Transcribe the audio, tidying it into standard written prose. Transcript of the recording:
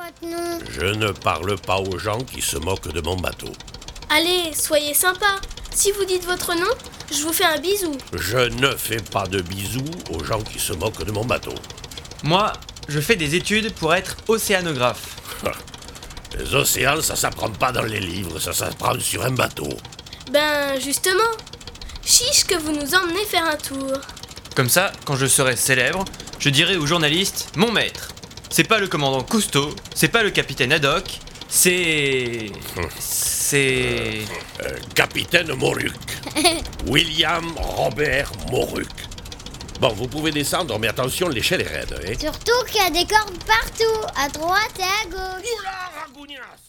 votre nom? Je ne parle pas aux gens qui se moquent de mon bateau. Allez, soyez sympa. Si vous dites votre nom, je vous fais un bisou. Je ne fais pas de bisous aux gens qui se moquent de mon bateau. Moi, je fais des études pour être océanographe. Les océans, ça s'apprend pas dans les livres, ça s'apprend sur un bateau. Ben, justement. Chiche que vous nous emmenez faire un tour. Comme ça, quand je serai célèbre, je dirai aux journalistes « Mon maître, c'est pas le commandant Cousteau, c'est pas le capitaine Haddock, c'est... Capitaine Moruc. William Robert Moruc. Bon, vous pouvez descendre, mais attention, l'échelle est raide, hein. Surtout qu'il y a des cordes partout, à droite et à gauche. Oula, Ragounias!